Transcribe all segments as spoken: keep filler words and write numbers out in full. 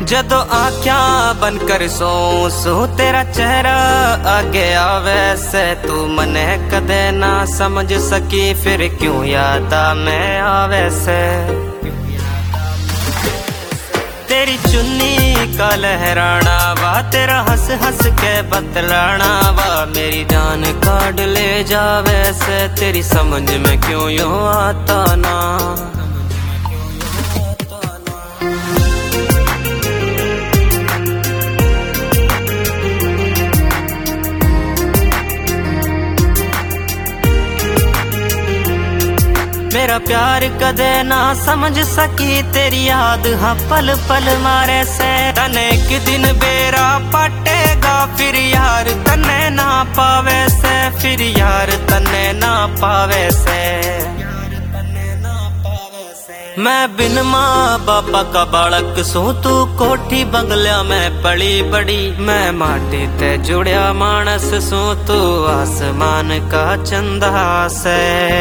जदो आख्या बनकर सो सो तेरा चेहरा आगे आवे से तू मने कदे ना समझ सकी फिर क्यों याद आ मैं आवे से। तेरी चुन्नी का लहराना वा तेरा हंस हंस के बतलाना वा मेरी जान काट ले जावे से तेरी समझ में क्यों यूं आता ना। मेरा प्यार कदे ना समझ सकी तेरी याद हाँ पल पल मारे से। तने एक दिन बेरा पटेगा फिर यार तने ना पावे से फिर यार तने ना पावे से। मैं बिन माँ बापा का बालक सू तू कोठी बंगलिया में पली बड़ी। मैं माटी ते जुड़िया मानस सू तू आसमान का चंदा से।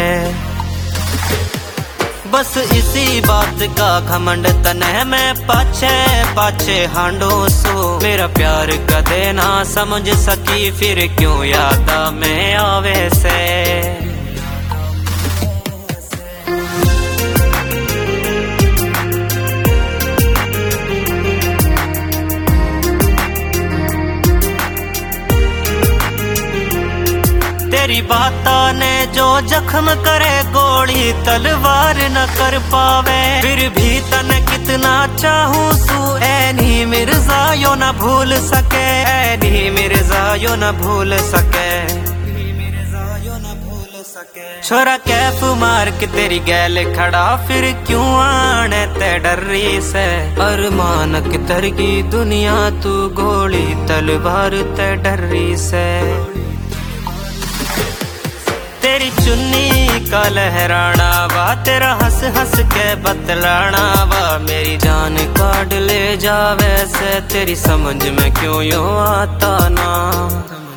बस इसी बात का घमंड तने में पाछे पाछे हांडो सो। मेरा प्यार कदे ना समझ सकी फिर क्यों याद आ मैं आवे से। तेरी बातों ने जो जख्म करे गोली तलवार न कर पावे। फिर भी तने कितना चाहूं सू ऐ नी मिर्जा यो न भूल सके ऐ नी मिर्जा यो न भूल सके। छोरा कैफ मार के तेरी गैल खड़ा फिर क्यों आने ते डर्री से। अरमान की तरगी दुनिया तू गोली तलवार ते डर्री से। तेरी चुन्नी का लहराना वा तेरा हंस हंस के बतलाना वा मेरी जान काट ले जावे से तेरी समझ में क्यों यूं आता ना।